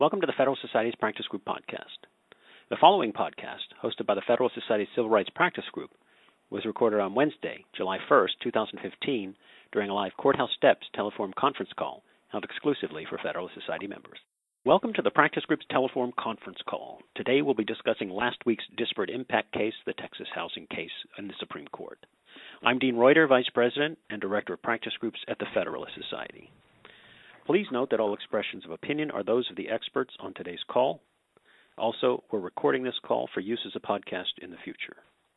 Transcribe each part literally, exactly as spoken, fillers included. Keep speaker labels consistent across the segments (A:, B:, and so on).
A: Welcome to the Federalist Society's Practice Group podcast. The following podcast, hosted by the Federalist Society's Civil Rights Practice Group, was recorded on Wednesday, July first, twenty fifteen, during a live Courthouse Steps Teleforum conference call held exclusively for Federalist Society members. Welcome to the Practice Group's Teleforum conference call. Today we'll be discussing last week's disparate impact case, the Texas housing case, in the Supreme Court. I'm Dean Reuter, Vice President and Director of Practice Groups at the Federalist Society. Please note that all expressions of opinion are those of the experts on today's call. Also, we're recording this call for use as a podcast in the future.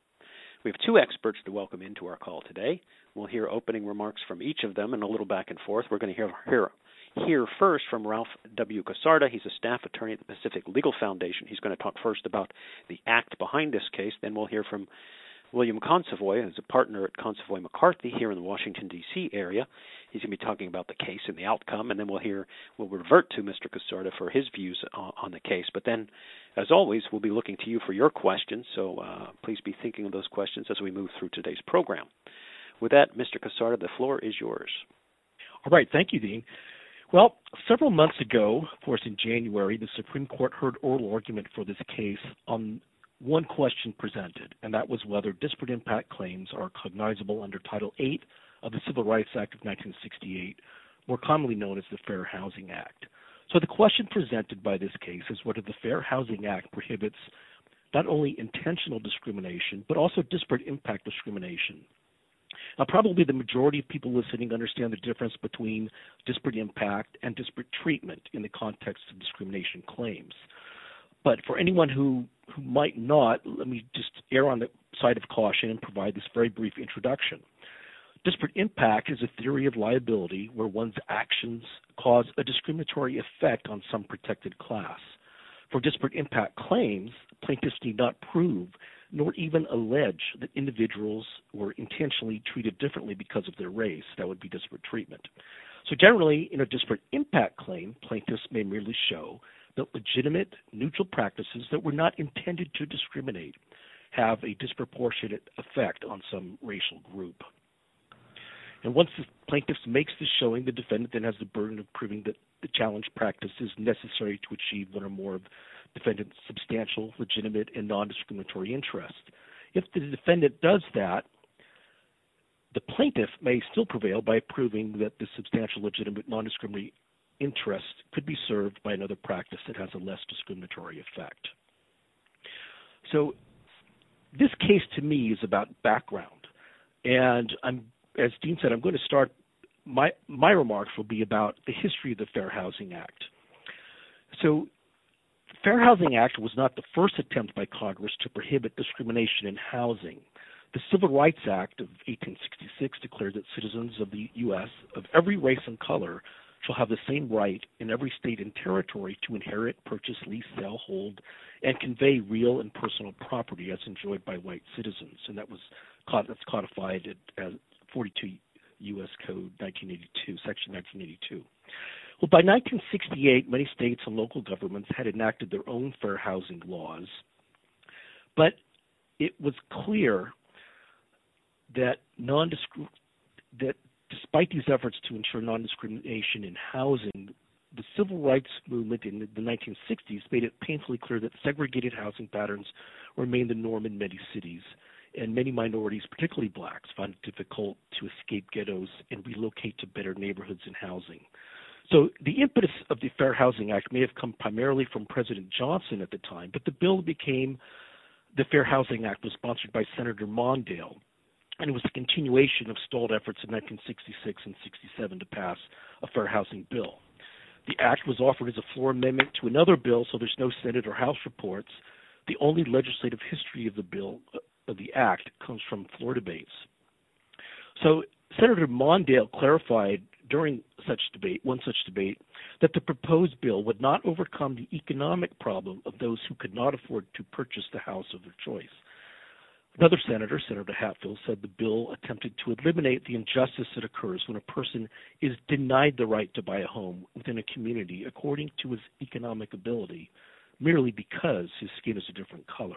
A: We have two experts to welcome into our call today. We'll hear opening remarks from each of them and a little back and forth. We're going to hear, hear, hear first from Ralph W. Casarda. He's a staff attorney at the Pacific Legal Foundation. He's going to talk first about the act behind this case. Then we'll hear from William Consovoy, who's a partner at Consovoy McCarthy here in the Washington, D C area. He's going to be talking about the case and the outcome, and then we'll hear, we'll revert to Mister Casarda for his views on, on the case. But then, as always, we'll be looking to you for your questions, so uh, please be thinking of those questions as we move through today's program. With that, Mister Casarda, the floor is yours.
B: All right, thank you, Dean. Well, several months ago, of course in January, the Supreme Court heard oral argument for this case on one question presented, and that was whether disparate impact claims are cognizable under Title eight of the Civil Rights Act of nineteen sixty-eight, more commonly known as the Fair Housing Act. So the question presented by this case is whether the Fair Housing Act prohibits not only intentional discrimination, but also disparate impact discrimination. Now, probably the majority of people listening understand the difference between disparate impact and disparate treatment in the context of discrimination claims. But for anyone who, who might not, let me just err on the side of caution and provide this very brief introduction. Disparate impact is a theory of liability where one's actions cause a discriminatory effect on some protected class. For disparate impact claims, plaintiffs need not prove nor even allege that individuals were intentionally treated differently because of their race. That would be disparate treatment. So generally, in a disparate impact claim, plaintiffs may merely show that legitimate, neutral practices that were not intended to discriminate have a disproportionate effect on some racial group. And once the plaintiff makes this showing, the defendant then has the burden of proving that the challenged practice is necessary to achieve one or more of the defendant's substantial, legitimate, and non-discriminatory interests. If the defendant does that, the plaintiff may still prevail by proving that the substantial, legitimate, non-discriminatory interest could be served by another practice that has a less discriminatory effect. So this case to me is about background. And I'm, as Dean said, I'm going to start, my, my remarks will be about the history of the Fair Housing Act. So the Fair Housing Act was not the first attempt by Congress to prohibit discrimination in housing. The Civil Rights Act of eighteen sixty-six declared that citizens of the U S of every race and color shall have the same right in every state and territory to inherit, purchase, lease, sell, hold, and convey real and personal property as enjoyed by white citizens. And that was that's codified at, at forty-two U S Code nineteen eighty-two, Section nineteen eighty-two. Well, by nineteen sixty-eight, many states and local governments had enacted their own fair housing laws, but it was clear that non that despite these efforts to ensure non-discrimination in housing, the civil rights movement in the nineteen sixties made it painfully clear that segregated housing patterns remained the norm in many cities, and many minorities, particularly blacks, found it difficult to escape ghettos and relocate to better neighborhoods and housing. So the impetus of the Fair Housing Act may have come primarily from President Johnson at the time, but the bill became, the Fair Housing Act was sponsored by Senator Mondale, and it was a continuation of stalled efforts in nineteen sixty-six and sixty-seven to pass a fair housing bill. The act was offered as a floor amendment to another bill, so there's no Senate or House reports. The only legislative history of the bill, of the act, comes from floor debates. So Senator Mondale clarified during such debate, one such debate, that the proposed bill would not overcome the economic problem of those who could not afford to purchase the house of their choice. Another senator, Senator Hatfield, said the bill attempted to eliminate the injustice that occurs when a person is denied the right to buy a home within a community according to his economic ability, merely because his skin is a different color.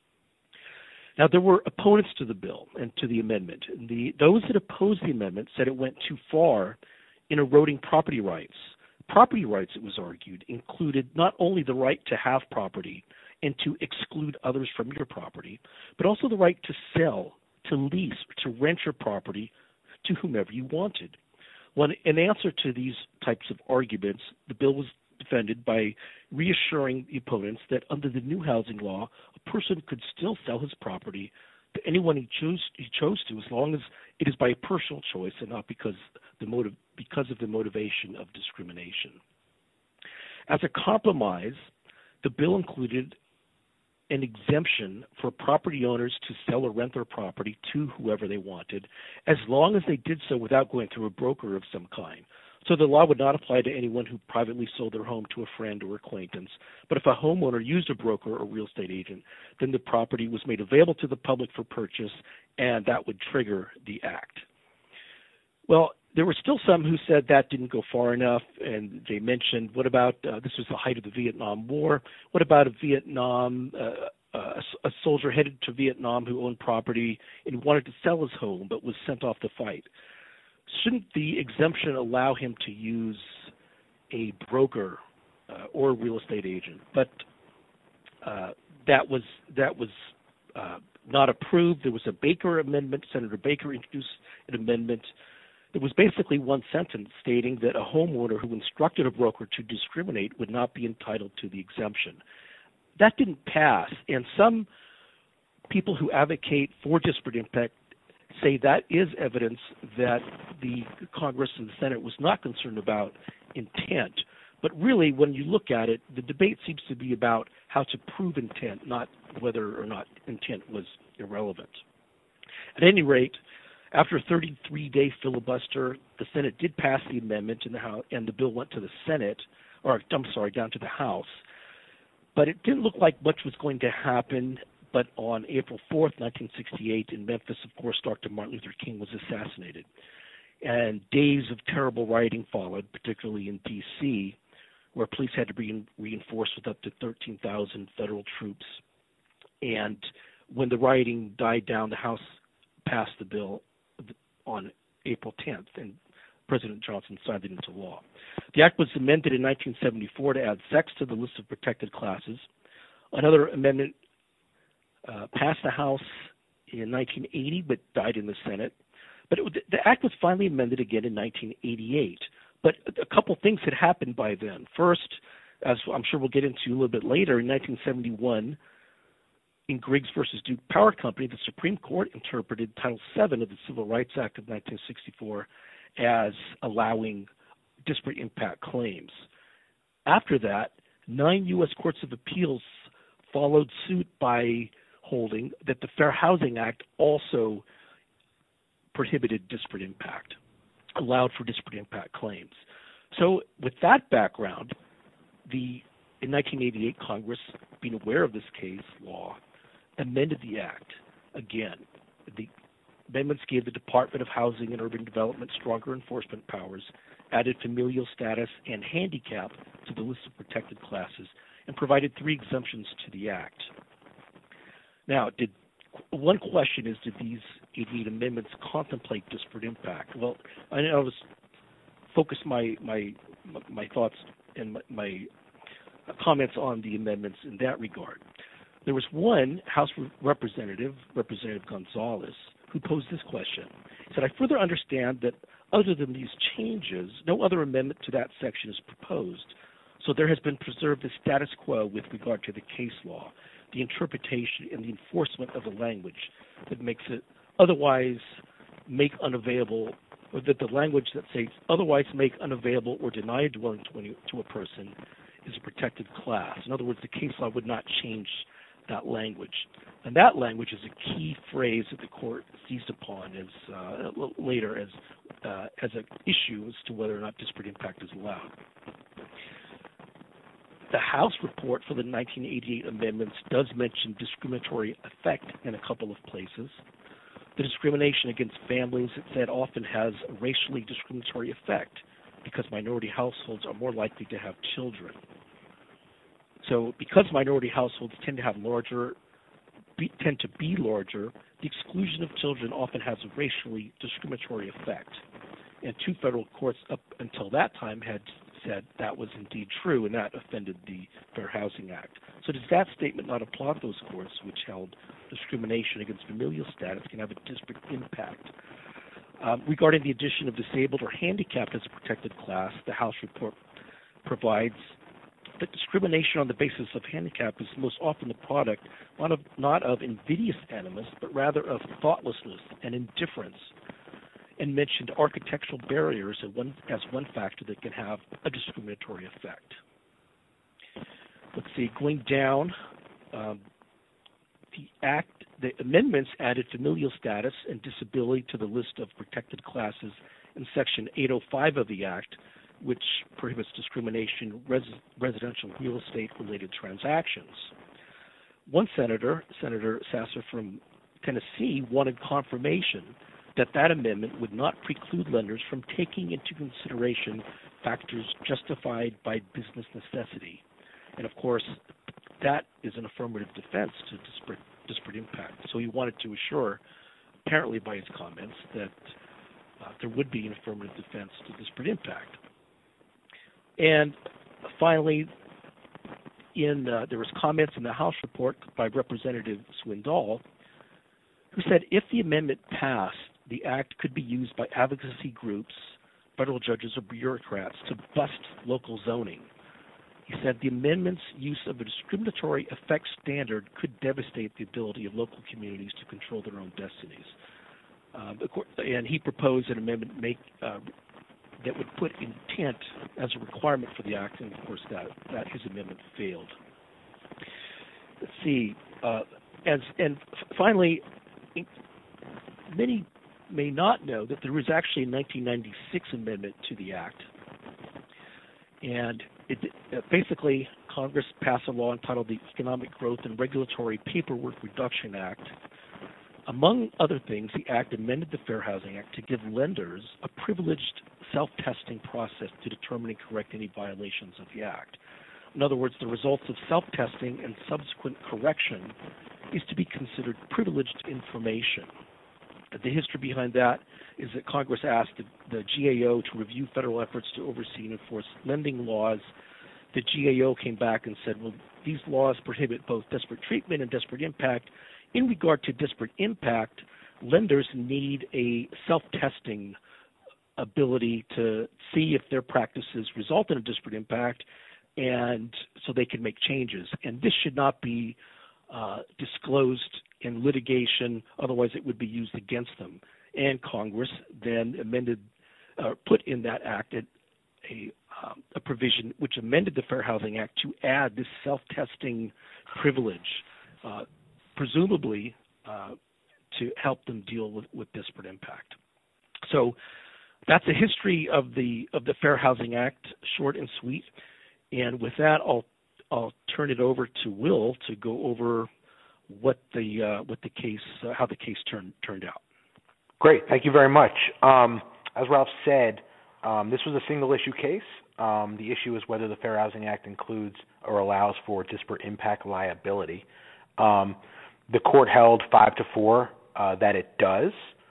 B: Now, there were opponents to the bill and to the amendment. The, those that opposed the amendment said it went too far in eroding property rights Property rights, it was argued, included not only the right to have property and to exclude others from your property, but also the right to sell, to lease, or to rent your property to whomever you wanted. Well, in answer to these types of arguments, the bill was defended by reassuring the opponents that under the new housing law, a person could still sell his property to anyone he chose, he chose to, as long as it is by a personal choice and not because the motive, because of the motivation of discrimination. As a compromise, the bill included an exemption for property owners to sell or rent their property to whoever they wanted, as long as they did so without going through a broker of some kind. So the law would not apply to anyone who privately sold their home to a friend or acquaintance. But if a homeowner used a broker or real estate agent, then the property was made available to the public for purchase, and that would trigger the act. Well, there were still some who said that didn't go far enough, and they mentioned, what about, uh, this was the height of the Vietnam War, what about a Vietnam, uh, uh, a soldier headed to Vietnam who owned property and wanted to sell his home but was sent off to fight? Shouldn't the exemption allow him to use a broker uh, or a real estate agent? But uh, that was that was uh, not approved. There was a Baker amendment. Senator Baker introduced an amendment. There was basically one sentence stating that a homeowner who instructed a broker to discriminate would not be entitled to the exemption. That didn't pass, and some people who advocate for disparate impact say that is evidence that the Congress and the Senate was not concerned about intent. But really, when you look at it, the debate seems to be about how to prove intent, not whether or not intent was irrelevant. At any rate, after a thirty-three day filibuster, the Senate did pass the amendment, and the House, and the bill went to the Senate, or I'm sorry, down to the House. But it didn't look like much was going to happen. But on April fourth, nineteen sixty-eight, in Memphis, of course, Doctor Martin Luther King was assassinated. And days of terrible rioting followed, particularly in D C, where police had to be reinforced with up to thirteen thousand federal troops. And when the rioting died down, the House passed the bill on April tenth, and President Johnson signed it into law. The act was amended in nineteen seventy-four to add sex to the list of protected classes. Another amendment Uh, passed the House in nineteen eighty, but died in the Senate. But it, the act was finally amended again in nineteen eighty-eight. But a couple things had happened by then. First, as I'm sure we'll get into a little bit later, in nineteen seventy-one, in Griggs versus Duke Power Company, the Supreme Court interpreted Title seven of the Civil Rights Act of nineteen sixty-four as allowing disparate impact claims. After that, nine U S courts of appeals followed suit by holding that the Fair Housing Act also prohibited disparate impact, allowed for disparate impact claims. So with that background, the in nineteen eighty-eight, Congress, being aware of this case law, amended the act again. The amendments gave the Department of Housing and Urban Development stronger enforcement powers, added familial status and handicap to the list of protected classes, and provided three exemptions to the act. Now, did one question is, did these eighty-eight amendments contemplate disparate impact? Well, I know I was focus my my my thoughts and my, my comments on the amendments in that regard. There was one House representative, Representative Gonzalez, who posed this question. He said, "I further understand that other than these changes, no other amendment to that section is proposed. So there has been preserved the status quo with regard to the case law, the interpretation and the enforcement of the language that makes it otherwise make unavailable, or that the language that says otherwise make unavailable or deny a dwelling to, to a person is a protected class." In other words, the case law would not change that language. And that language is a key phrase that the court seized upon as uh, later as uh, as an issue as to whether or not disparate impact is allowed. The House report for the nineteen eighty-eight amendments does mention discriminatory effect in a couple of places. The discrimination against families, it said, often has a racially discriminatory effect because minority households are more likely to have children. So because minority households tend to have larger, be, tend to be larger, the exclusion of children often has a racially discriminatory effect. And two federal courts up until that time had said that was indeed true, and that offended the Fair Housing Act. So does that statement not apply to those courts which held discrimination against familial status can have a disparate impact? Um, regarding the addition of disabled or handicapped as a protected class, the House report provides that discrimination on the basis of handicap is most often the product not of, not of invidious animus, but rather of thoughtlessness and indifference, and mentioned architectural barriers as one, as one factor that can have a discriminatory effect. Let's see, going down, um, the act, the amendments added familial status and disability to the list of protected classes in Section eight oh five of the Act, which prohibits discrimination in res- residential real estate-related transactions. One senator, Senator Sasser from Tennessee, wanted confirmation that that amendment would not preclude lenders from taking into consideration factors justified by business necessity. And of course, that is an affirmative defense to disparate, disparate impact. So he wanted to assure, apparently by his comments, that uh, there would be an affirmative defense to disparate impact. And finally, in uh, there was comments in the House report by Representative Swindoll, who said if the amendment passed, the act could be used by advocacy groups, federal judges, or bureaucrats to bust local zoning. He said the amendment's use of a discriminatory effect standard could devastate the ability of local communities to control their own destinies. Um, and he proposed an amendment make, uh, that would put intent as a requirement for the act, and of course that, that his amendment failed. Let's see, uh, as, and finally, many may not know that there was actually a nineteen ninety-six amendment to the act, and it, uh, basically Congress passed a law entitled the Economic Growth and Regulatory Paperwork Reduction Act. Among other things, the act amended the Fair Housing Act to give lenders a privileged self-testing process to determine and correct any violations of the act. In other words, the results of self-testing and subsequent correction is to be considered privileged information. The history behind that is that Congress asked the, the G A O to review federal efforts to oversee and enforce lending laws. The G A O came back and said, well, these laws prohibit both disparate treatment and disparate impact. In regard to disparate impact, lenders need a self-testing ability to see if their practices result in a disparate impact, and so they can make changes. And this should not be uh, disclosed in litigation, otherwise it would be used against them. And Congress then amended, uh, put in that act a, a, um, a provision which amended the Fair Housing Act to add this self-testing privilege, uh, presumably uh, to help them deal with, with disparate impact. So that's a history of the of the Fair Housing Act, short and sweet. And with that, I'll I'll turn it over to Will to go over what the uh, what the case uh, how the case turned turned out.
C: Great, thank you very much. Um, as Ralph said, um, this was a single issue case. Um, the issue is whether the Fair Housing Act includes or allows for disparate impact liability. Um, the court held five to four uh, that it does.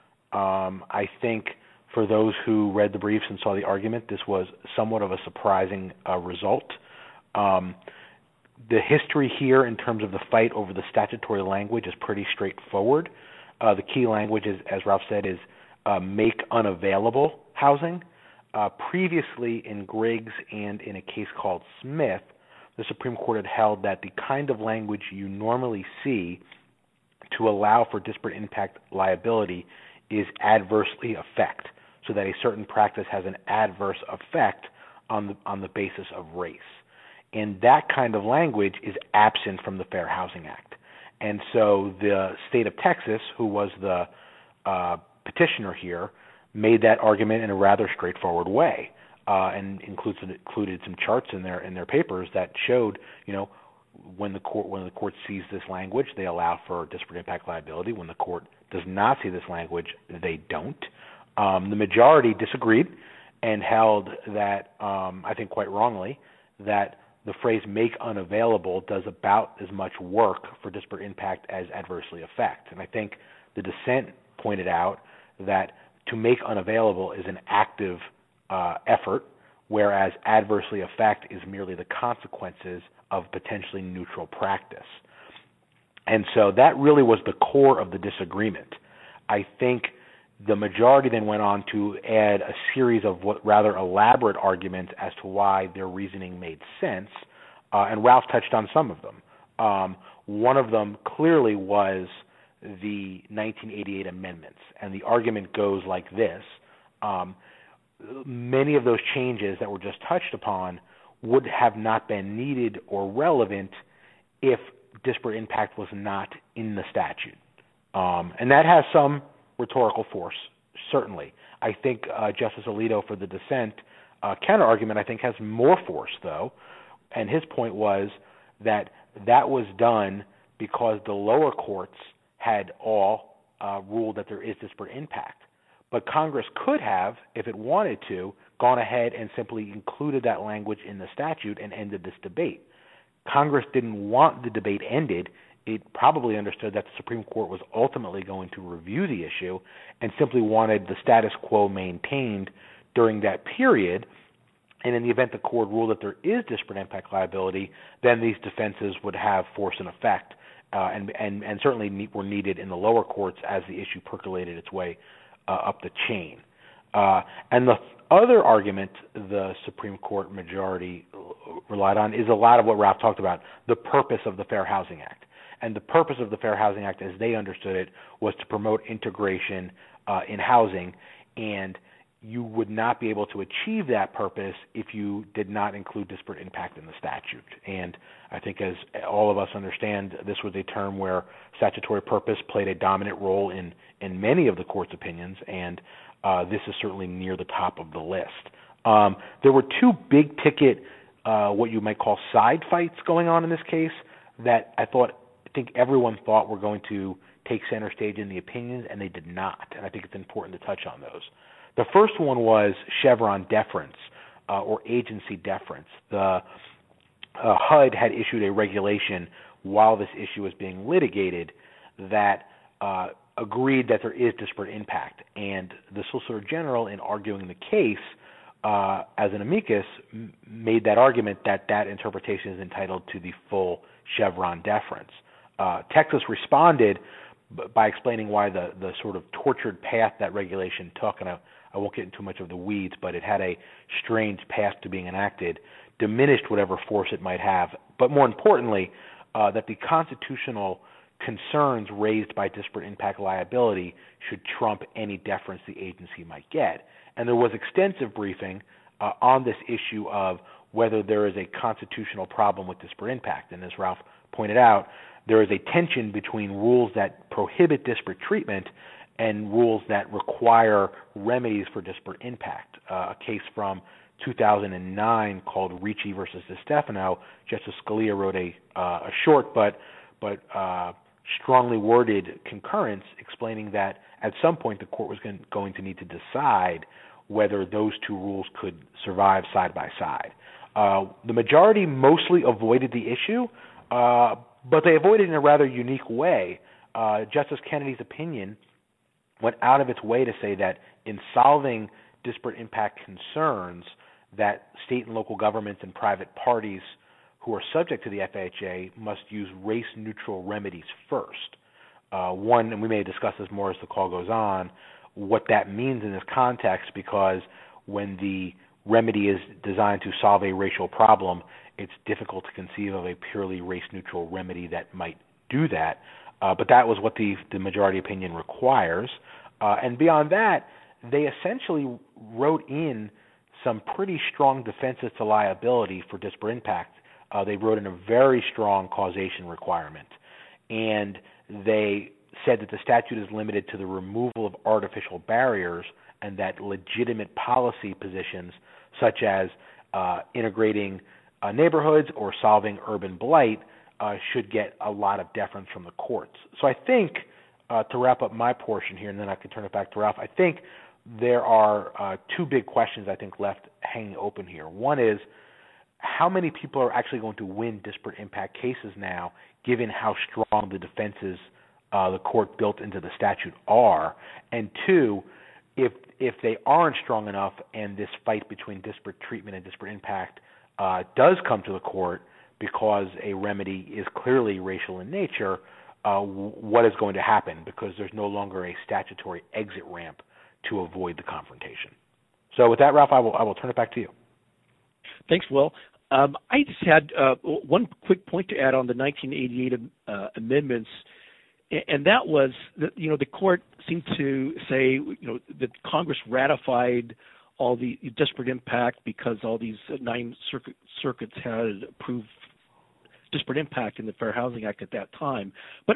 C: Um, I think for those who read the briefs and saw the argument, this was somewhat of a surprising uh, result. Um, the history here in terms of the fight over the statutory language is pretty straightforward. Uh, the key language, is, as Ralph said, is uh, make unavailable housing. Uh, previously in Griggs and in a case called Smith, the Supreme Court had held that the kind of language you normally see to allow for disparate impact liability is adversely affect, so that a certain practice has an adverse effect on the on the basis of race. And that kind of language is absent from the Fair Housing Act. And so the state of Texas, who was the uh, petitioner here, made that argument in a rather straightforward way, uh, and includes, included some charts in their in their papers that showed, you know, when the court when the court sees this language, they allow for disparate impact liability. When the court does not see this language, they don't. Um, the majority disagreed and held that, um, I think quite wrongly, that the phrase make unavailable does about as much work for disparate impact as adversely affect. And I think the dissent pointed out that to make unavailable is an active uh, effort, whereas adversely affect is merely the consequences of potentially neutral practice. And so that really was the core of the disagreement. I think the majority then went on to add a series of what rather elaborate arguments as to why their reasoning made sense, uh, and Ralph touched on some of them. Um, one of them clearly was the nineteen eighty-eight amendments, and the argument goes like this. Um, many of those changes that were just touched upon would have not been needed or relevant if disparate impact was not in the statute. Um, and that has some rhetorical force, certainly. I think uh, Justice Alito, for the dissent uh, counter-argument, I think has more force, though. And his point was that that was done because the lower courts had all uh, ruled that there is disparate impact. But Congress could have, if it wanted to, gone ahead and simply included that language in the statute and ended this debate. Congress didn't want the debate ended. It probably understood that the Supreme Court was ultimately going to review the issue and simply wanted the status quo maintained during that period. And in the event the court ruled that there is disparate impact liability, then these defenses would have force and effect, uh, and, and, and certainly were needed in the lower courts as the issue percolated its way uh, up the chain. Uh, and the other argument the Supreme Court majority relied on is a lot of what Ralph talked about, the purpose of the Fair Housing Act. And the purpose of the Fair Housing Act, as they understood it, was to promote integration uh, in housing, and you would not be able to achieve that purpose if you did not include disparate impact in the statute. And I think, as all of us understand, this was a term where statutory purpose played a dominant role in, in many of the court's opinions, and uh, this is certainly near the top of the list. Um, there were two big-ticket, uh, what you might call side fights going on in this case that I thought I think everyone thought were going to take center stage in the opinions, and they did not. And I think it's important to touch on those. The first one was Chevron deference, uh, or agency deference. The uh, H U D had issued a regulation while this issue was being litigated that uh, agreed that there is disparate impact. And the Solicitor General, in arguing the case uh, as an amicus, m- made that argument that that interpretation is entitled to the full Chevron deference. Uh, Texas responded b- by explaining why the, the sort of tortured path that regulation took, and I, I won't get into too much of the weeds, but it had a strange path to being enacted, diminished whatever force it might have, but more importantly, uh, that the constitutional concerns raised by disparate impact liability should trump any deference the agency might get. And there was extensive briefing uh, on this issue of whether there is a constitutional problem with disparate impact. And as Ralph pointed out, there is a tension between rules that prohibit disparate treatment and rules that require remedies for disparate impact. Uh, a case from two thousand nine called Ricci versus DiStefano, Justice Scalia wrote a, uh, a short but but uh, strongly worded concurrence explaining that at some point the court was going, going to need to decide whether those two rules could survive side by side. Uh, the majority mostly avoided the issue, uh, but they avoided it in a rather unique way. Uh, Justice Kennedy's opinion went out of its way to say that in solving disparate impact concerns, that state and local governments and private parties who are subject to the F H A must use race-neutral remedies first. Uh, one, and we may discuss this more as the call goes on, what that means in this context, because when the remedy is designed to solve a racial problem, it's difficult to conceive of a purely race-neutral remedy that might do that. Uh, but that was what the, the majority opinion requires. Uh, and beyond that, they essentially wrote in some pretty strong defenses to liability for disparate impact. Uh, they wrote in a very strong causation requirement. And they said that the statute is limited to the removal of artificial barriers and that legitimate policy positions such as uh, integrating uh, neighborhoods or solving urban blight uh, should get a lot of deference from the courts. So I think, uh, to wrap up my portion here, and then I can turn it back to Ralph, I think there are uh, two big questions I think left hanging open here. One is, how many people are actually going to win disparate impact cases now, given how strong the defenses uh, the court built into the statute are? And two, if if they aren't strong enough, and this fight between disparate treatment and disparate impact uh, does come to the court because a remedy is clearly racial in nature, uh, what is going to happen? Because there's no longer a statutory exit ramp to avoid the confrontation. So with that, Ralph, I will I will turn it back to you.
B: Thanks, Will. Um, I just had uh, one quick point to add on the nineteen eighty-eight uh, amendments, and that was that, you know, the court seemed to say, you know, that Congress ratified all the disparate impact because all these nine circuit, circuits had approved disparate impact in the Fair Housing Act at that time. But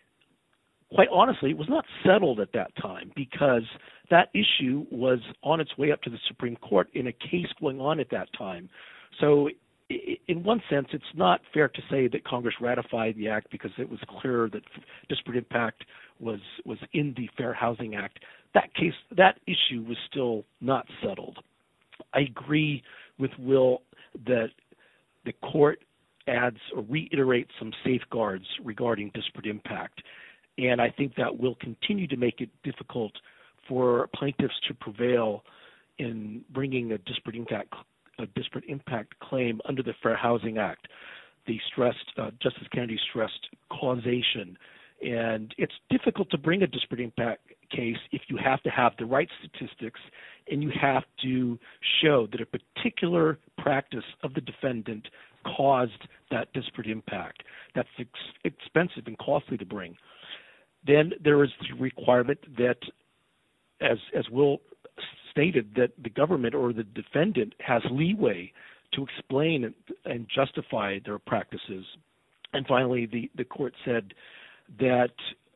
B: quite honestly, it was not settled at that time because that issue was on its way up to the Supreme Court in a case going on at that time. So in one sense, it's not fair to say that Congress ratified the act because it was clear that disparate impact was was in the Fair Housing Act. That case, that issue was still not settled. I agree with Will that the court adds or reiterates some safeguards regarding disparate impact, and I think that will continue to make it difficult for plaintiffs to prevail in bringing a disparate impact a disparate impact claim under the Fair Housing Act. The stressed, uh, Justice Kennedy stressed causation, and it's difficult to bring a disparate impact case if you have to have the right statistics and you have to show that a particular practice of the defendant caused that disparate impact. That's ex- expensive and costly to bring. Then there is the requirement that, as as Will stated, that the government or the defendant has leeway to explain and, and justify their practices. And finally, the, the court said that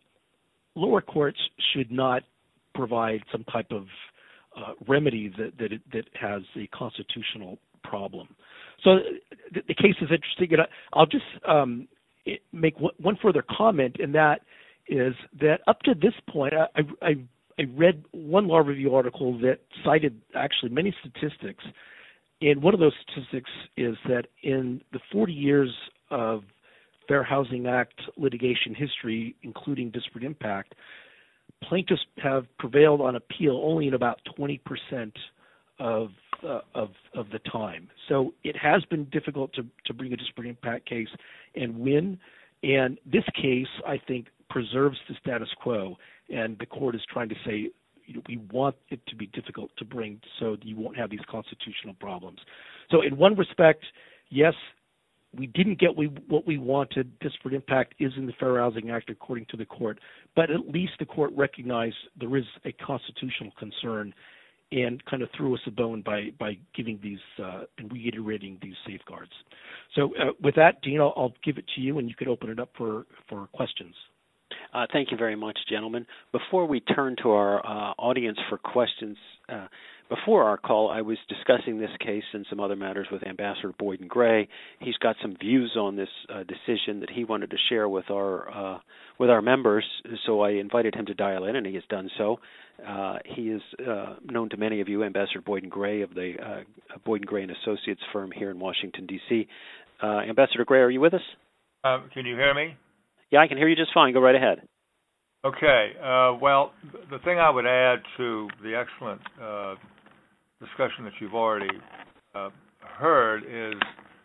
B: lower courts should not provide some type of uh, remedy that that, it, that has a constitutional problem. So the, the case is interesting. And I'll just um, make one further comment, and that is that up to this point, I, I I read one law review article that cited actually many statistics, and one of those statistics is that in the forty years of Fair Housing Act litigation history, including disparate impact, plaintiffs have prevailed on appeal only in about twenty percent of uh, of of the time. So it has been difficult to, to bring a disparate impact case and win, and this case, I think, preserves the status quo, and the court is trying to say, you know, we want it to be difficult to bring so you won't have these constitutional problems. So in one respect, yes, we didn't get we, what we wanted. Disparate impact is in the Fair Housing Act according to the court, but at least the court recognized there is a constitutional concern and kind of threw us a bone by, by giving these uh, and reiterating these safeguards. So uh, with that, Dean, I'll, I'll give it to you, and you could open it up for, for questions.
A: Uh, thank you very much, gentlemen. Before we turn to our uh, audience for questions, uh, before our call, I was discussing this case and some other matters with Ambassador Boyden Gray. He's got some views on this uh, decision that he wanted to share with our uh, with our members, so I invited him to dial in, and he has done so. Uh, he is uh, known to many of you, Ambassador Boyden Gray of the uh, Boyden Gray and Associates firm here in Washington, D C Uh, Ambassador Gray, are you with us?
D: Uh, can you hear me?
A: Yeah, I can hear you just fine. Go right ahead.
D: Okay. Uh, well, the thing I would add to the excellent uh, discussion that you've already uh, heard is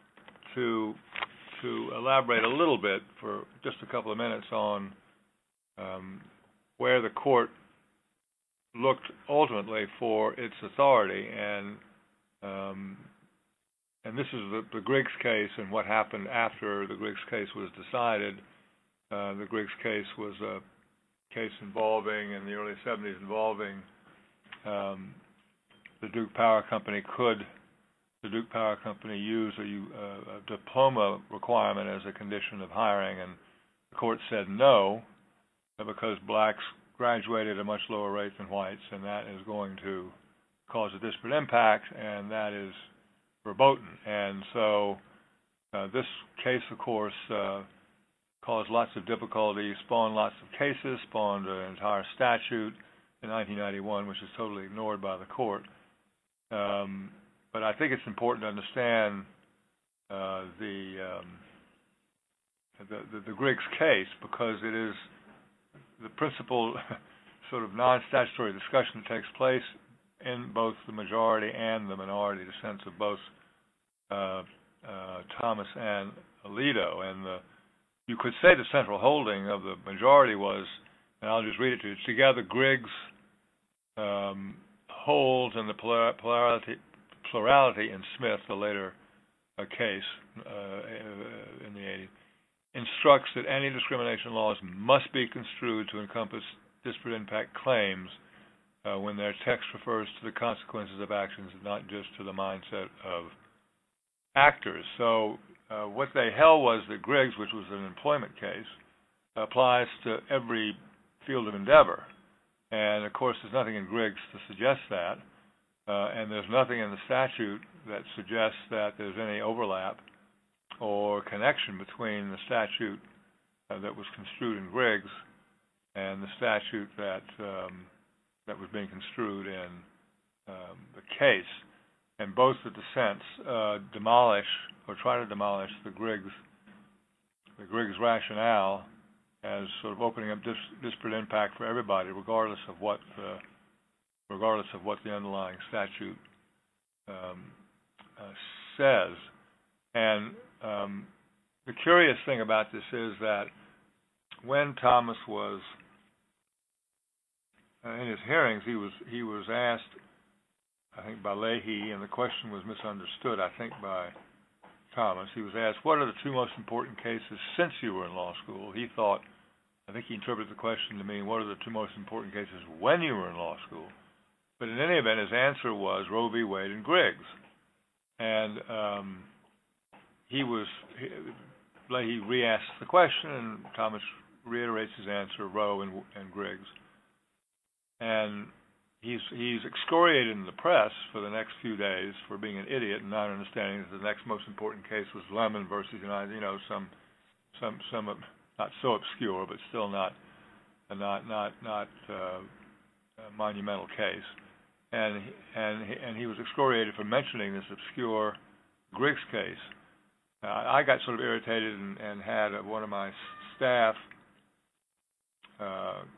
D: to to elaborate a little bit for just a couple of minutes on um, where the court looked ultimately for its authority, and um, and this is the, the Griggs case and what happened after the Griggs case was decided. Uh, the Griggs case was a case involving, in the early seventies, involving um, the Duke Power Company. Could the Duke Power Company use a, a diploma requirement as a condition of hiring? And the court said no, because blacks graduated at a much lower rate than whites, and that is going to cause a disparate impact, and that is verboten. And so uh, this case, of course, uh, caused lots of difficulty, spawned lots of cases, spawned an entire statute in nineteen ninety-one, which is totally ignored by the court. Um, but I think it's important to understand uh, the, um, the, the the Griggs case, because it is the principal sort of non-statutory discussion that takes place in both the majority and the minority dissents of both uh, uh, Thomas and Alito. And the, you could say the central holding of the majority was, and I'll just read it to you, together Griggs um, holds and the plurality, plurality in Smith, the later uh, case uh, in the eighties, instructs that any discrimination laws must be construed to encompass disparate impact claims uh, when their text refers to the consequences of actions, not just to the mindset of actors. So uh, what they held was that Griggs, which was an employment case, applies to every field of endeavor. And, of course, there's nothing in Griggs to suggest that, uh, and there's nothing in the statute that suggests that there's any overlap or connection between the statute uh, that was construed in Griggs and the statute that um, that was being construed in um, the case. And both the dissents uh, demolish or try to demolish the Griggs the Griggs rationale as sort of opening up dis disparate impact for everybody, regardless of what uh, regardless of what the underlying statute um, uh, says. And um, the curious thing about this is that when Thomas was uh, in his hearings, he was he was asked, I think, by Leahy, and the question was misunderstood, I think, by Thomas. He was asked, what are the two most important cases since you were in law school? He thought, I think he interpreted the question to mean, what are the two most important cases when you were in law school? But in any event, his answer was Roe v. Wade and Griggs. And um, he was, he, Leahy re-asked the question, and Thomas reiterates his answer, Roe and, and Griggs. And he's he's excoriated in the press for the next few days for being an idiot and not understanding that the next most important case was Lemon versus United, you know, some some some not so obscure, but still not not not not uh, a monumental case. And and and he was excoriated for mentioning this obscure Griggs case. Uh, I got sort of irritated and, and had uh, one of my staff uh,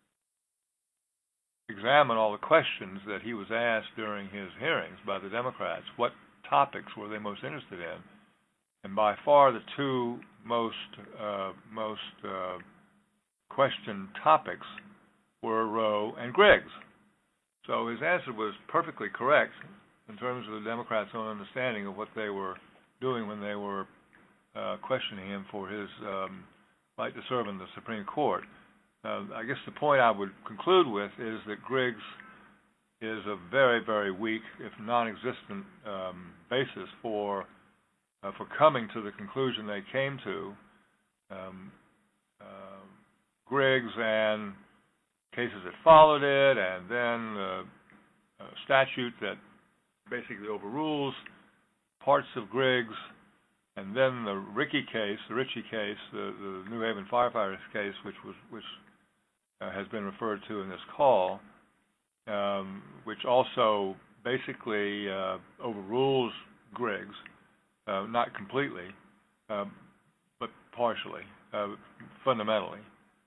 D: examine all the questions that he was asked during his hearings by the Democrats. What topics were they most interested in? And by far the two most uh, most uh, questioned topics were Roe and Griggs. So his answer was perfectly correct in terms of the Democrats' own understanding of what they were doing when they were uh, questioning him for his um, right to serve in the Supreme Court. Uh, I guess the point I would conclude with is that Griggs is a very, very weak, if non-existent, um, basis for uh, for coming to the conclusion they came to. Um, uh, Griggs and cases that followed it, and then uh, a statute that basically overrules parts of Griggs, and then the Ricky case, the Ritchie case, the, the New Haven firefighters case, which was which uh, has been referred to in this call, um, which also basically uh, overrules Griggs, uh, not completely, uh, but partially, uh, fundamentally.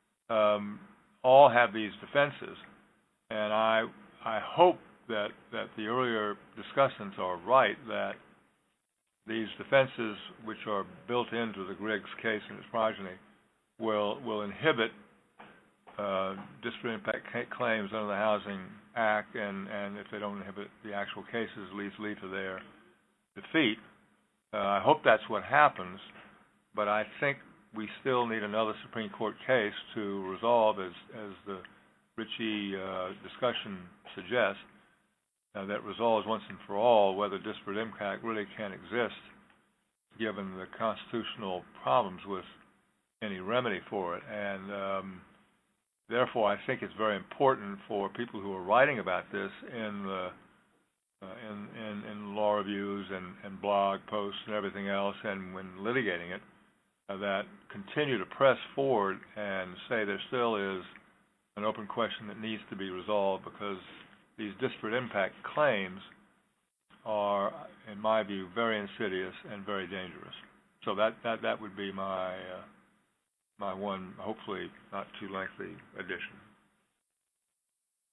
D: Um, all have these defenses, and I I hope that that the earlier discussants are right, that these defenses, which are built into the Griggs case and its progeny, will will inhibit uh, disparate impact claims under the Housing Act, and, and if they don't inhibit the actual cases, at least lead to their defeat. Uh, I hope that's what happens, but I think we still need another Supreme Court case to resolve, as as the Ritchie uh, discussion suggests, uh, that resolves once and for all whether disparate impact really can exist, given the constitutional problems with any remedy for it. And um, therefore, I think it's very important for people who are writing about this in the uh, in, in in law reviews and, and blog posts and everything else, and when litigating it, uh, that continue to press forward and say there still is an open question that needs to be resolved, because these disparate impact claims are, in my view, very insidious and very dangerous. So that that, that would be my uh, my one, hopefully not too lengthy, addition.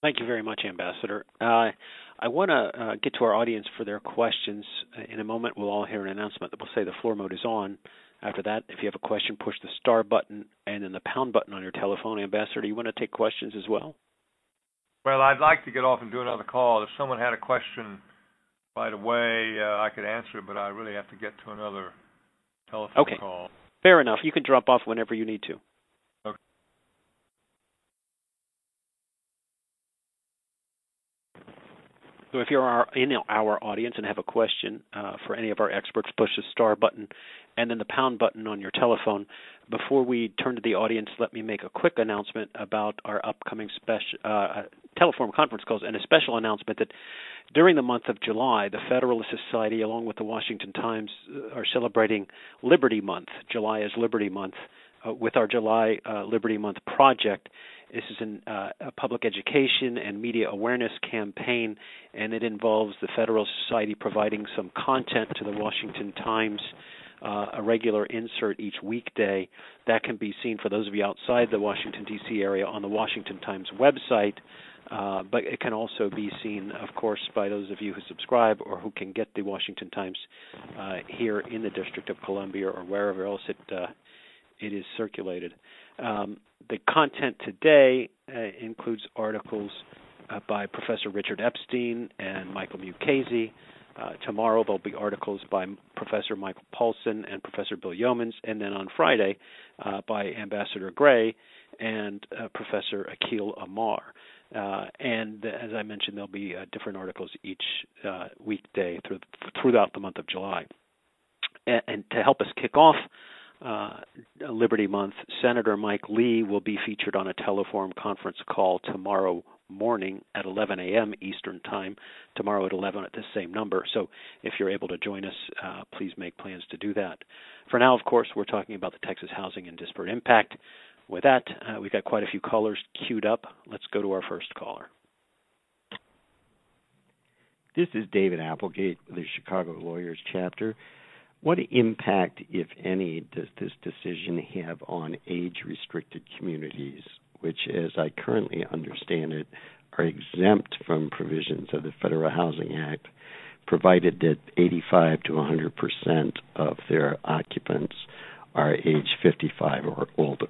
A: Thank you very much, Ambassador. Uh, I want to uh, get to our audience for their questions. In a moment, we'll all hear an announcement that will say the floor mode is on. After that, if you have a question, push the star button and then the pound button on your telephone. Ambassador, do you want to take questions as well?
D: Well, I'd like to get off and do another call. If someone had a question right away, uh, I could answer it, but I really have to get to another telephone
A: okay.
D: call.
A: Fair enough. You can drop off whenever you need to.
D: Okay.
A: So if you're our, in our audience and have a question uh, for any of our experts, push the star button and then the pound button on your telephone. Before we turn to the audience, let me make a quick announcement about our upcoming special uh, Teleform conference calls, and a special announcement that during the month of July, the Federalist Society, along with the Washington Times, uh, are celebrating Liberty Month. July is Liberty Month. Uh, with our July uh, Liberty Month project, this is an, uh, a public education and media awareness campaign, and it involves the Federalist Society providing some content to the Washington Times, uh, a regular insert each weekday. That can be seen, for those of you outside the Washington, D C area, on the Washington Times website, uh, but it can also be seen, of course, by those of you who subscribe or who can get the Washington Times uh, here in the District of Columbia or wherever else it uh, it is circulated. Um, the content today uh, includes articles uh, by Professor Richard Epstein and Michael Mukasey. Uh, tomorrow there'll be articles by Professor Michael Paulson and Professor Bill Yeomans, and then on Friday uh, by Ambassador Gray and uh, Professor Akhil Amar. Uh, and as I mentioned, there'll be uh, different articles each uh, weekday through, throughout the month of July. And, and to help us kick off Uh, Liberty Month, Senator Mike Lee will be featured on a Teleform conference call tomorrow morning at eleven a.m. Eastern Time, tomorrow at eleven at this same number. So if you're able to join us, uh, please make plans to do that. For now, of course, we're talking about the Texas housing and disparate impact. With that, uh, we've got quite a few callers queued up. Let's go to our first caller.
E: This is David Applegate with the Chicago Lawyers Chapter. What impact, if any, does this decision have on age-restricted communities, which, as I currently understand it, are exempt from provisions of the Federal Housing Act, provided that eighty-five to one hundred percent of their occupants are age fifty-five or older?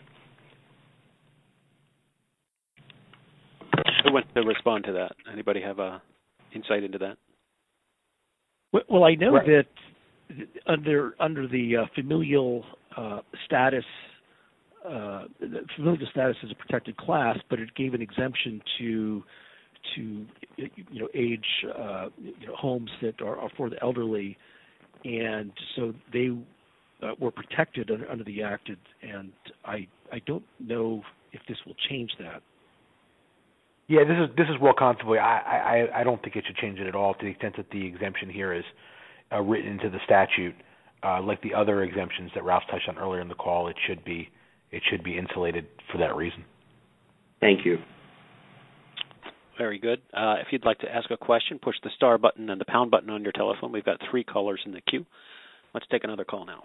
A: Who wants to respond to that? Anybody have a insight into that?
B: Well, I know
C: right.
B: that under under the uh, familial uh, status, uh, familial status is a protected class, but it gave an exemption to to you know age uh, you know homes that are, are for the elderly, and so they uh, were protected under, under the act. And I I don't know if this will change that.
C: Yeah, this is this is well contemplated. I, I I don't think it should change it at all, to the extent that the exemption here is Uh, written into the statute, uh, like the other exemptions that Ralph touched on earlier in the call. It should be it should be insulated for that reason.
E: Thank you.
A: Very good. Uh, if you'd like to ask a question, push the star button and the pound button on your telephone. We've got three callers in the queue. Let's take another call now.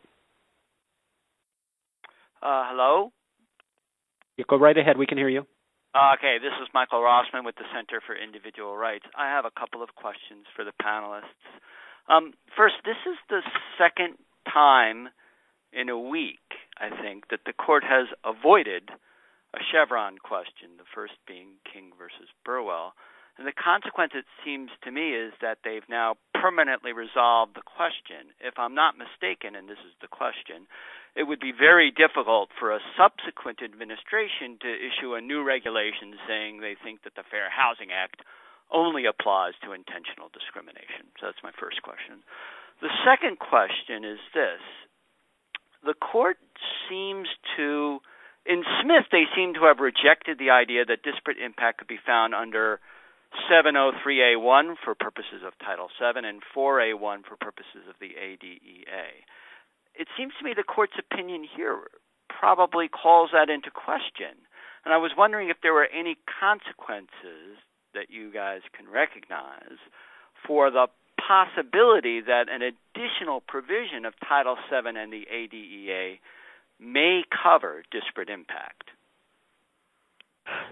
F: Uh, hello?
A: You go right ahead. We can hear you.
F: Uh, okay, this is Michael Rossman with the Center for Individual Rights. I have a couple of questions for the panelists. Um, first, this is the second time in a week, I think, that the court has avoided a Chevron question, the first being King versus Burwell. And the consequence, it seems to me, is that they've now permanently resolved the question. If I'm not mistaken, and this is the question, it would be very difficult for a subsequent administration to issue a new regulation saying they think that the Fair Housing Act only applies to intentional discrimination. So that's my first question. The second question is this. The court seems to, in Smith, they seem to have rejected the idea that disparate impact could be found under seven oh three A one for purposes of Title seven and four A one for purposes of the A D E A. It seems to me the court's opinion here probably calls that into question. And I was wondering if there were any consequences that you guys can recognize for the possibility that an additional provision of Title seven and the A D E A may cover disparate impact.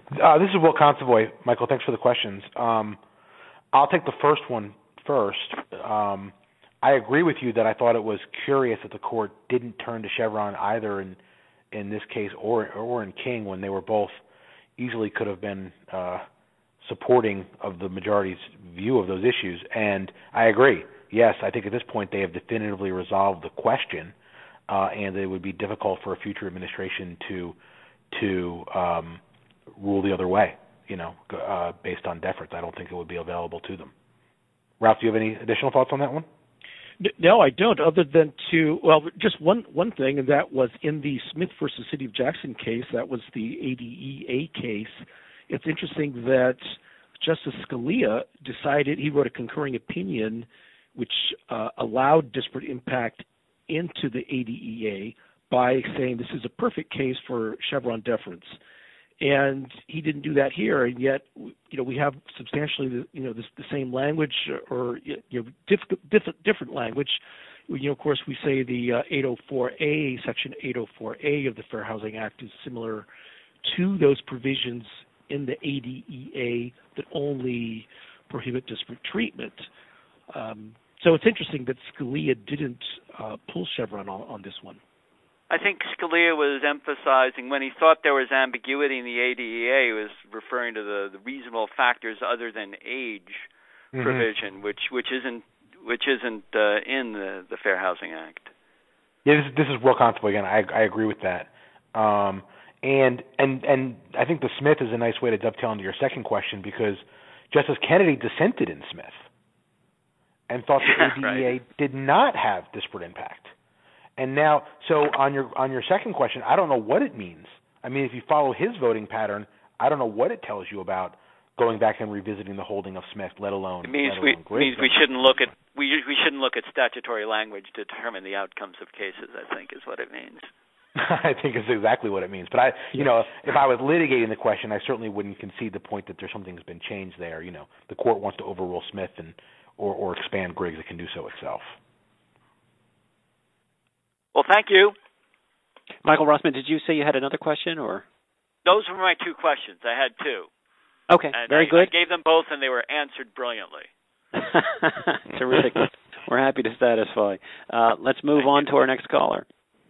C: Uh, this is Will Consovoy. Michael, thanks for the questions. Um, I'll take the first one first. Um, I agree with you that I thought it was curious that the court didn't turn to Chevron either in in this case or or in King, when they were both easily could have been uh, supporting of the majority's view of those issues. And I agree. Yes, I think at this point they have definitively resolved the question, uh, and it would be difficult for a future administration to to um, rule the other way, you know, uh, based on deference. I don't think it would be available to them. Ralph, do you have any additional thoughts on that one?
B: No, I don't, other than to, well, just one, one thing, and that was in the Smith versus City of Jackson case, that was the A D E A case. It's interesting that Justice Scalia decided, he wrote a concurring opinion which uh, allowed disparate impact into the A D E A by saying this is a perfect case for Chevron deference. And he didn't do that here, and yet, you know, we have substantially, the, you know, the, the same language, or you know, diff, diff, different language. You know, of course, we say the uh, eight oh four A, Section eight oh four A of the Fair Housing Act is similar to those provisions in the A D E A that only prohibit disparate treatment. Um, so it's interesting that Scalia didn't uh, pull Chevron on, on this one.
F: I think Scalia was emphasizing, when he thought there was ambiguity in the A D E A, he was referring to the, the reasonable factors other than age mm-hmm. provision, which which isn't which isn't uh, in the, the Fair Housing Act.
C: Yeah, this, this is Will Constable again. I I agree with that, um, and and and I think the Smith is a nice way to dovetail into your second question, because Justice Kennedy dissented in Smith and thought the A D E A right. did not have disparate impact. And now, so on your on your second question, I don't know what it means. I mean, if you follow his voting pattern, I don't know what it tells you about going back and revisiting the holding of Smith, let alone.
F: It means
C: we
F: means we shouldn't look at we we shouldn't look at statutory language to determine the outcomes of cases. I think is what it means.
C: I think it's exactly what it means. But I, you know, if I was litigating the question, I certainly wouldn't concede the point that there's something's been changed there. You know, the court wants to overrule Smith and or, or expand Griggs. It can do so itself.
F: Well, thank you.
A: Michael Rossman, did you say you had another question, or?
F: Those were my two questions. I had two.
A: Okay,
F: and
A: very
F: I,
A: good.
F: I gave them both, and they were answered brilliantly.
A: Terrific. We're happy to satisfy. Uh, let's move
F: thank
A: on
F: you.
A: to our next caller.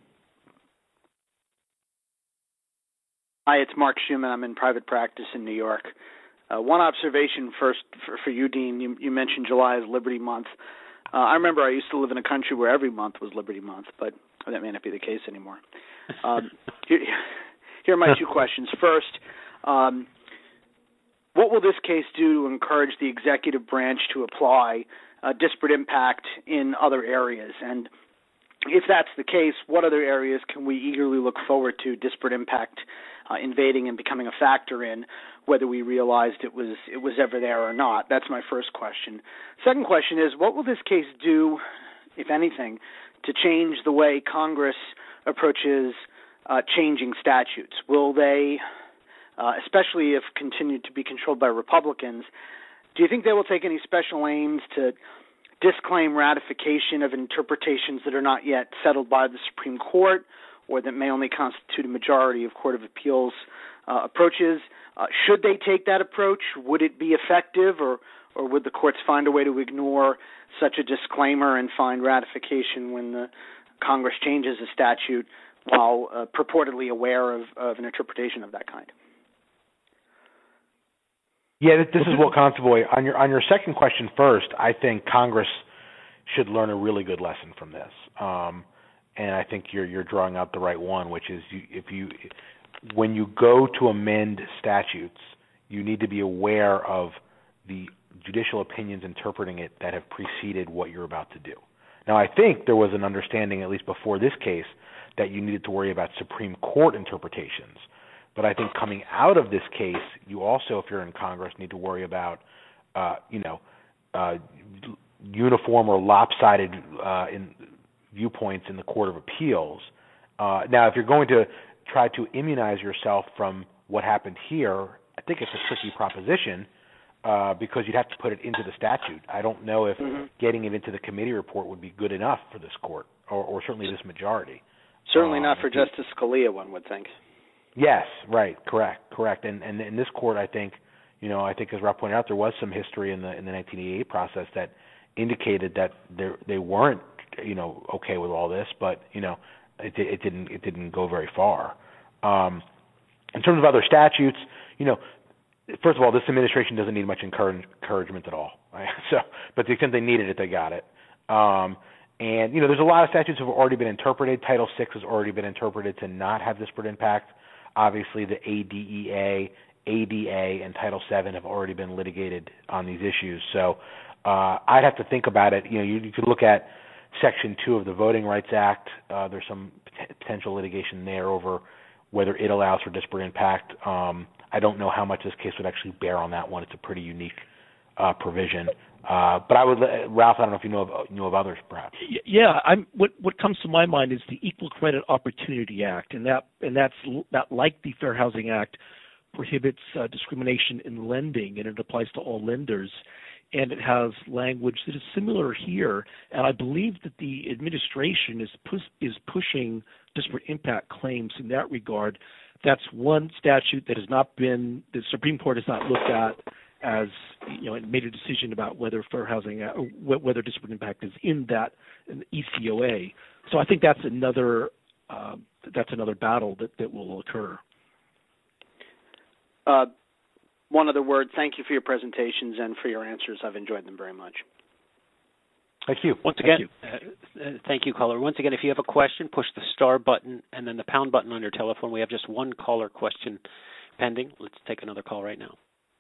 G: Hi, it's Mark Schuman. I'm in private practice in New York. Uh, one observation first for, for you, Dean. You, you mentioned July is Liberty Month. Uh, I remember I used to live in a country where every month was Liberty Month, but that may not be the case anymore. Um, here, here are my two questions. First, um, what will this case do to encourage the executive branch to apply uh, disparate impact in other areas? And if that's the case, what other areas can we eagerly look forward to disparate impact uh, invading and becoming a factor in, whether we realized it was it was ever there or not? That's my first question. Second question is, what will this case do, if anything, to change the way Congress approaches uh, changing statutes? Will they, uh, especially if continued to be controlled by Republicans, do you think they will take any special aims to disclaim ratification of interpretations that are not yet settled by the Supreme Court, or that may only constitute a majority of Court of Appeals uh, approaches? Uh, should they take that approach? Would it be effective, or, or would the courts find a way to ignore such a disclaimer and find ratification when the Congress changes a statute while uh, purportedly aware of, of an interpretation of that kind?
C: Yeah, this is Will Consovoy. On your on your second question first, I think Congress should learn a really good lesson from this, um, and I think you're you're drawing out the right one, which is you, if you when you go to amend statutes, you need to be aware of the judicial opinions interpreting it that have preceded what you're about to do. Now, I think there was an understanding, at least before this case, that you needed to worry about Supreme Court interpretations. But I think coming out of this case, you also, if you're in Congress, need to worry about, uh, you know, uh, uniform or lopsided uh, in viewpoints in the Court of Appeals. Uh, now, if you're going to try to immunize yourself from what happened here, I think it's a tricky proposition uh, because you'd have to put it into the statute. I don't know if mm-hmm. getting it into the committee report would be good enough for this court, or, or certainly this majority.
G: Certainly
C: um,
G: not for Justice Scalia, one would think.
C: Yes, right, correct, correct. And and in this court, I think, you know, I think as Ralph pointed out, there was some history in the in the nineteen eighty-eight process that indicated that they they weren't, you know, okay with all this, but you know, it it didn't it didn't go very far. Um, in terms of other statutes, you know, first of all, this administration doesn't need much encourage, encouragement at all. Right? So, but to the extent they needed it, they got it. Um, and you know, there's a lot of statutes that have already been interpreted. Title six has already been interpreted to not have disparate impact. Obviously, the A D E A, A D A, and Title seven have already been litigated on these issues. So, uh, I'd have to think about it. You know, you, you could look at Section two of the Voting Rights Act. Uh, there's some pot- potential litigation there over whether it allows for disparate impact. Um, I don't know how much this case would actually bear on that one. It's a pretty unique uh, provision. Uh, but I would, uh, Ralph, I don't know if you know of you know of others, perhaps.
B: Yeah, I'm. What what comes to my mind is the Equal Credit Opportunity Act, and that and that's that, like the Fair Housing Act, prohibits uh, discrimination in lending, and it applies to all lenders. And it has language that is similar here. And I believe that the administration is pus- is pushing disparate impact claims in that regard. That's one statute that has not been, the Supreme Court has not looked at as, you know, it made a decision about whether fair housing, uh, whether disparate impact is in that in the E C O A. So I think that's another uh, that's another battle that, that will occur.
G: Uh, one other word, thank you for your presentations and for your answers. I've enjoyed them very much.
C: Thank you.
A: Once again, thank you. Uh, uh, thank you, caller. Once again, if you have a question, push the star button and then the pound button on your telephone. We have just one caller question pending. Let's take another call right now.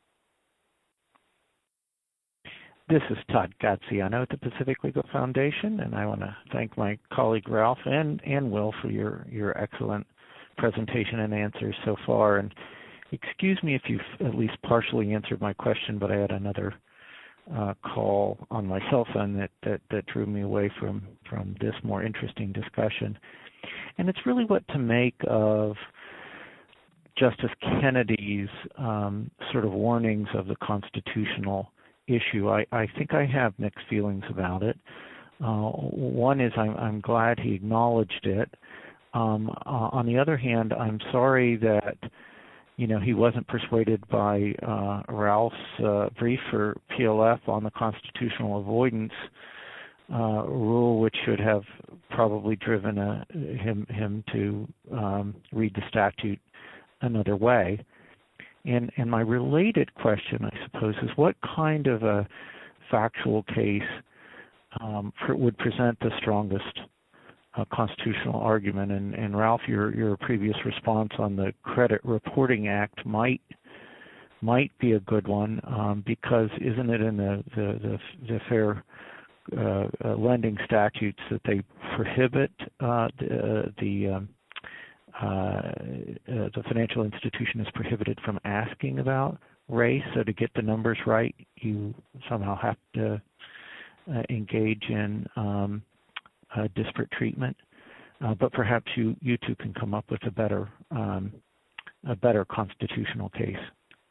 H: This is Todd Gaziano at the Pacific Legal Foundation, and I want to thank my colleague Ralph and, and Will for your, your excellent presentation and answers so far. And excuse me if you've at least partially answered my question, but I had another uh, call on my cell phone that, that, that drew me away from, from this more interesting discussion. And it's really what to make of Justice Kennedy's um, sort of warnings of the constitutional issue. I, I think I have mixed feelings about it. Uh, one is I'm, I'm glad he acknowledged it. Um, uh, on the other hand, I'm sorry that you know, he wasn't persuaded by uh, Ralph's uh, brief for P L F on the constitutional avoidance uh, rule, which should have probably driven a, him him to um, read the statute another way. And and my related question, I suppose, is what kind of a factual case um, for, would present the strongest Uh, constitutional argument? And, and Ralph, your your previous response on the Credit Reporting Act might might be a good one um, because isn't it in the the, the, the fair uh, uh, lending statutes that they prohibit uh, the uh, the, um, uh, uh, the financial institution is prohibited from asking about race? So to get the numbers right, you somehow have to uh, engage in um, Uh, disparate treatment, uh, but perhaps you, you two can come up with a better um, a better constitutional case.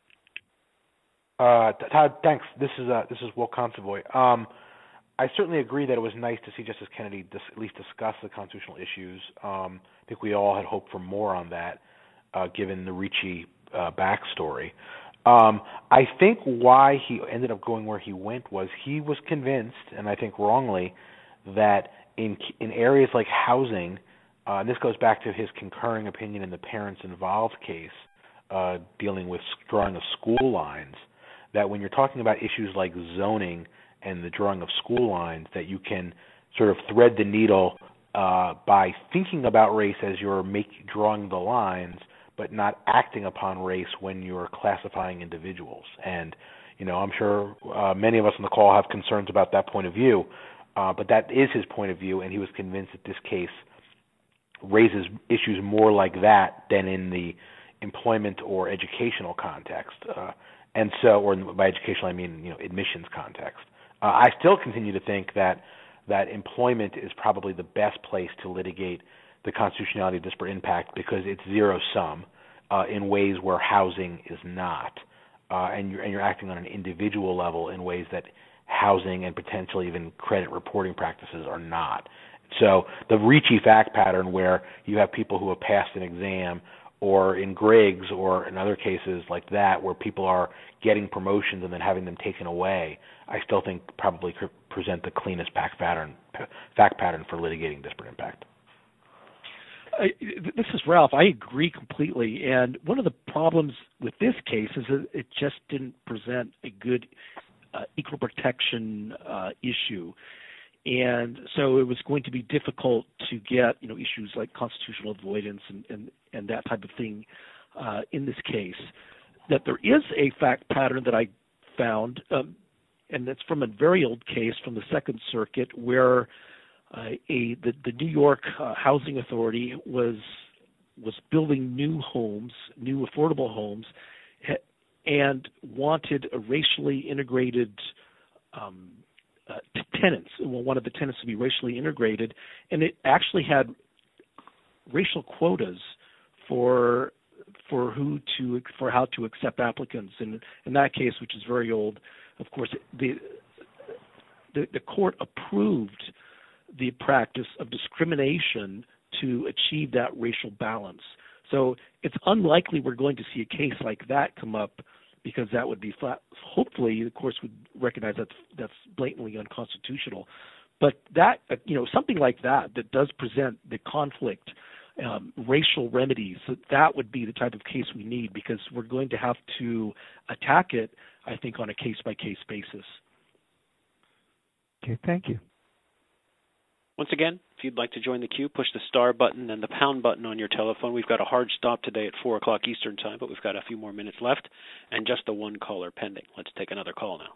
C: Uh, Todd, thanks. This is uh, this is Will Consovoy. Um, I certainly agree that it was nice to see Justice Kennedy dis- at least discuss the constitutional issues. Um, I think we all had hoped for more on that, uh, given the Ricci uh, backstory. Um, I think why he ended up going where he went was he was convinced, and I think wrongly, that in in areas like housing, uh, and this goes back to his concurring opinion in the parents involved case, uh, dealing with drawing of school lines, that when you're talking about issues like zoning and the drawing of school lines, that you can sort of thread the needle uh, by thinking about race as you're make, drawing the lines, but not acting upon race when you're classifying individuals. And, you know, I'm sure uh, many of us on the call have concerns about that point of view. Uh, but that is his point of view, and he was convinced that this case raises issues more like that than in the employment or educational context. Uh, and so, or by educational, I mean, you know, admissions context. Uh, I still continue to think that that employment is probably the best place to litigate the constitutionality of disparate impact because it's zero sum uh, in ways where housing is not, uh, and you're and you're acting on an individual level in ways that housing and potentially even credit reporting practices are not. So the Ricci fact pattern where you have people who have passed an exam or in Griggs, or in other cases like that, where people are getting promotions and then having them taken away, I still think probably could present the cleanest fact pattern, fact pattern for litigating disparate impact.
B: I, this is Ralph. I agree completely. And one of the problems with this case is that it just didn't present a good uh, equal protection uh, issue. And so it was going to be difficult to get, you know, issues like constitutional avoidance and, and, and that type of thing uh, in this case. That there is a fact pattern that I found, um, and it's from a very old case from the Second Circuit, where Uh, a the, the New York uh, Housing Authority was was building new homes, new affordable homes, ha- and wanted a racially integrated um, uh, t- tenants. Well, wanted the tenants to be racially integrated, and it actually had racial quotas for for who to for how to accept applicants. And in that case, which is very old, of course, the the, the court approved the practice of discrimination to achieve that racial balance. So it's unlikely we're going to see a case like that come up, because that would be flat. Hopefully, the courts would recognize that that's blatantly unconstitutional. But that, you know, something like that that does present the conflict, um, racial remedies, that that would be the type of case we need, because we're going to have to attack it, I think, on a case-by-case basis.
H: Okay, thank you.
A: Once again, if you'd like to join the queue, push the star button and the pound button on your telephone. We've got a hard stop today at four o'clock Eastern Time, but we've got a few more minutes left and just the one caller pending. Let's take another call now.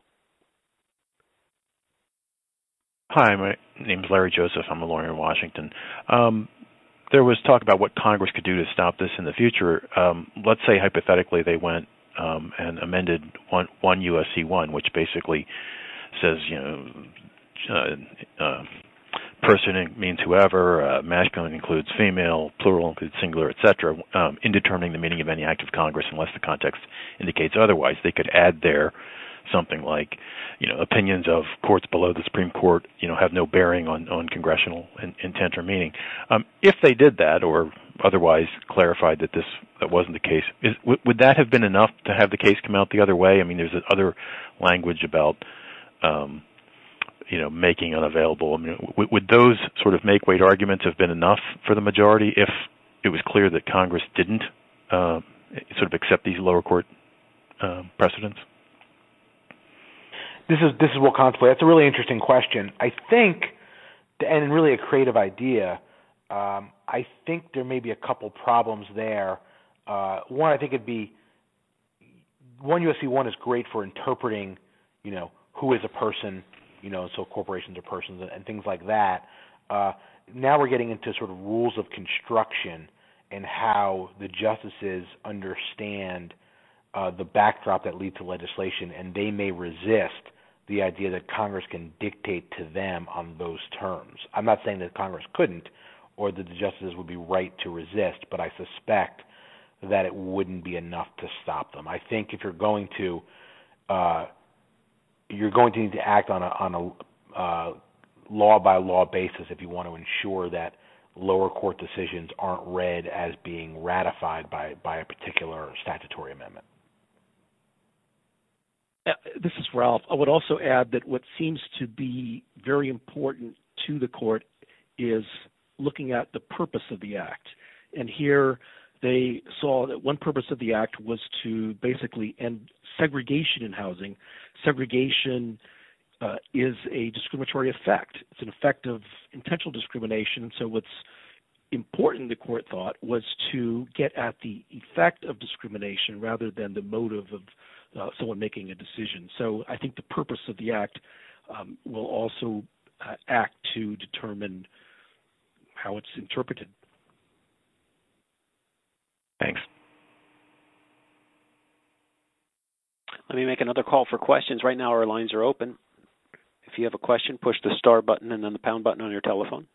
I: Hi, my name's Larry Joseph. I'm a lawyer in Washington. Um, there was talk about what Congress could do to stop this in the future. Um, let's say, hypothetically, they went um, and amended one, one U S C one, which basically says, you know, uh, uh, person means whoever, uh, masculine includes female, plural includes singular, et cetera, um, in determining the meaning of any act of Congress unless the context indicates otherwise. They could add there something like, you know, opinions of courts below the Supreme Court, you know, have no bearing on, on congressional in, intent or meaning. Um, if they did that, or otherwise clarified that this that wasn't the case, is, w- would that have been enough to have the case come out the other way? I mean, there's other language about um, you know, making unavailable. I mean, w- would those sort of make-weight arguments have been enough for the majority if it was clear that Congress didn't uh, sort of accept these lower court uh, precedents?
C: This is this is Will Constable. That's a really interesting question. I think, and really a creative idea. Um, I think there may be a couple problems there. Uh, one, I think it'd be one U S C one is great for interpreting, you know, who is a person. You know, so corporations are persons and things like that. Uh, now we're getting into sort of rules of construction and how the justices understand uh, the backdrop that leads to legislation, and they may resist the idea that Congress can dictate to them on those terms. I'm not saying that Congress couldn't or that the justices would be right to resist, but I suspect that it wouldn't be enough to stop them. I think if you're going to uh, you're going to need to act on a on a uh, law by law basis if you want to ensure that lower court decisions aren't read as being ratified by, by a particular statutory amendment.
B: Uh, this is Ralph. I would also add that what seems to be very important to the court is looking at the purpose of the act. And here they saw that one purpose of the act was to basically end segregation in housing. Segregation uh, is a discriminatory effect. It's an effect of intentional discrimination. And so what's important, the court thought, was to get at the effect of discrimination rather than the motive of uh, someone making a decision. So I think the purpose of the act um, will also uh, act to determine how it's interpreted.
I: Thanks.
A: Let me make another call for questions. Right now our lines are open. If you have a question, push the star button and then the pound button on your telephone.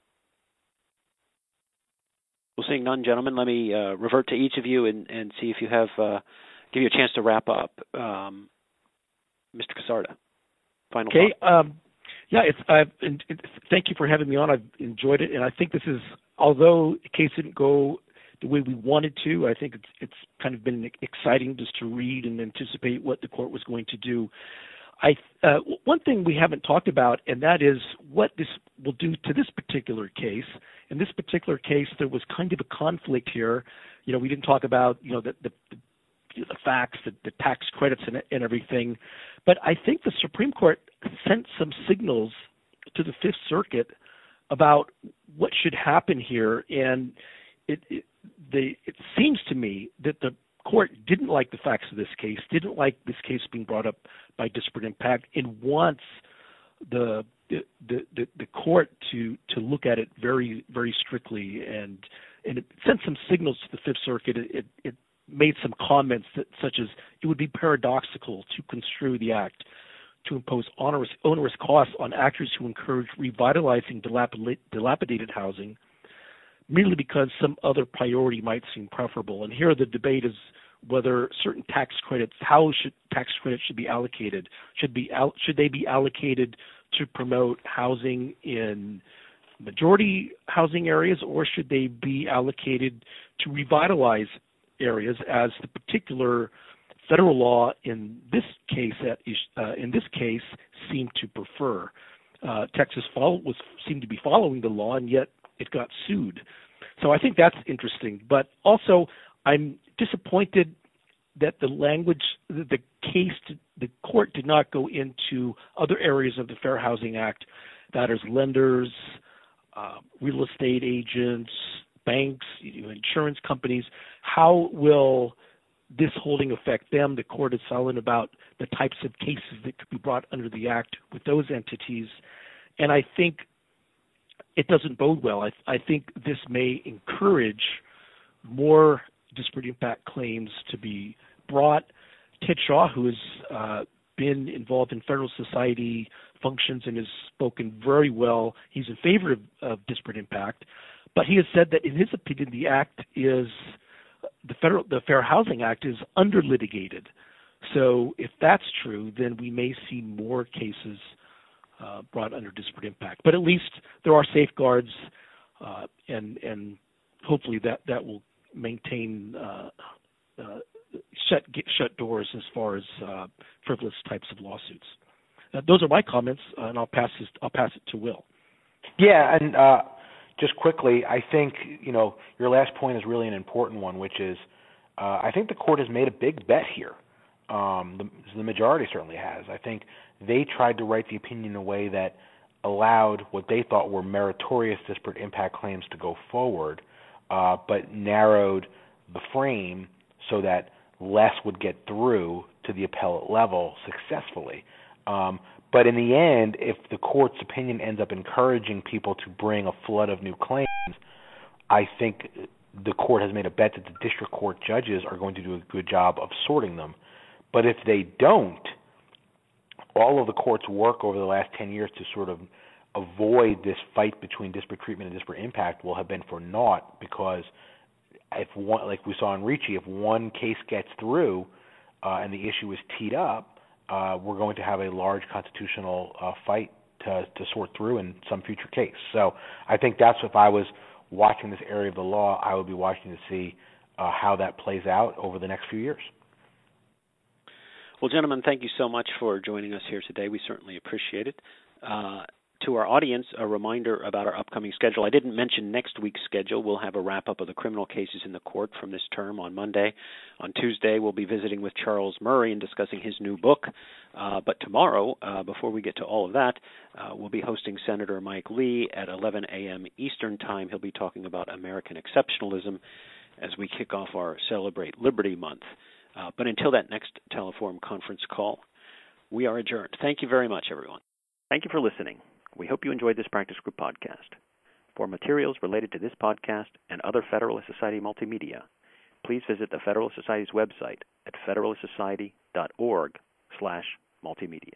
A: Well, seeing none, gentlemen, let me uh, revert to each of you and, and see if you have, uh, give you a chance to wrap up. Um, Mister Casarda, final
B: Okay.
A: thought.
B: Um, yeah, it's, I've, it, thank you for having me on. I've enjoyed it. And I think this is, although the case didn't go the way we wanted to. I think it's it's kind of been exciting just to read and anticipate what the court was going to do. I uh, one thing we haven't talked about, and that is what this will do to this particular case. In this particular case, there was kind of a conflict here. You know, we didn't talk about you know the the, the facts, the, the tax credits, and, and everything. But I think the Supreme Court sent some signals to the Fifth Circuit about what should happen here, and it it, the, it seems to me that the court didn't like the facts of this case, didn't like this case being brought up by disparate impact, and wants the the the, the court to, to look at it very very strictly, and and it sent some signals to the Fifth Circuit. It, it, it made some comments that, such as it would be paradoxical to construe the act to impose onerous, onerous costs on actors who encourage revitalizing dilapid, dilapidated housing merely because some other priority might seem preferable. And here the debate is whether certain tax credits, how should tax credits should be allocated? Should be should they be allocated to promote housing in majority housing areas, or should they be allocated to revitalize areas, as the particular federal law in this case uh, in this case seemed to prefer? Uh, Texas follow, was seemed to be following the law, and yet it got sued. So I think that's interesting. But also, I'm disappointed that the language, the case, the court did not go into other areas of the Fair Housing Act, that is lenders, uh, real estate agents, banks, you know, insurance companies. How will this holding affect them? The court is silent about the types of cases that could be brought under the act with those entities. And I think it doesn't bode well. I, I think this may encourage more disparate impact claims to be brought. Ted Shaw, who has uh, been involved in Federal Society functions and has spoken very well, he's in favor of, of disparate impact, but he has said that in his opinion the act is, the federal, the Fair Housing Act is under litigated. So if that's true, then we may see more cases Uh, brought under disparate impact. But at least there are safeguards, uh, and and hopefully that, that will maintain uh, uh, shut get shut doors as far as uh, frivolous types of lawsuits. Uh, those are my comments, uh, and I'll pass this, I'll pass it to Will.
C: Yeah, and uh, just quickly, I think you know your last point is really an important one, which is uh, I think the court has made a big bet here. Um, the, the majority certainly has. I think they tried to write the opinion in a way that allowed what they thought were meritorious disparate impact claims to go forward, uh, but narrowed the frame so that less would get through to the appellate level successfully. Um, but in the end, if the court's opinion ends up encouraging people to bring a flood of new claims, I think the court has made a bet that the district court judges are going to do a good job of sorting them. But if they don't, all of the court's work over the last ten years to sort of avoid this fight between disparate treatment and disparate impact will have been for naught, because if one, like we saw in Ricci, if one case gets through uh, and the issue is teed up, uh, we're going to have a large constitutional uh, fight to, to sort through in some future case. So I think that's, if I was watching this area of the law, I would be watching to see uh, how that plays out over the next few years.
A: Well, gentlemen, thank you so much for joining us here today. We certainly appreciate it. Uh, to our audience, a reminder about our upcoming schedule. I didn't mention next week's schedule. We'll have a wrap-up of the criminal cases in the court from this term on Monday. On Tuesday, we'll be visiting with Charles Murray and discussing his new book. Uh, but tomorrow, uh, before we get to all of that, uh, we'll be hosting Senator Mike Lee at eleven a.m. Eastern Time. He'll be talking about American exceptionalism as we kick off our Celebrate Liberty Month. Uh, but until that next Teleforum conference call, we are adjourned. Thank you very much, everyone. Thank you for listening. We hope you enjoyed this Practice Group podcast. For materials related to this podcast and other Federalist Society multimedia, please visit the Federalist Society's website at federalist society dot org slash multimedia.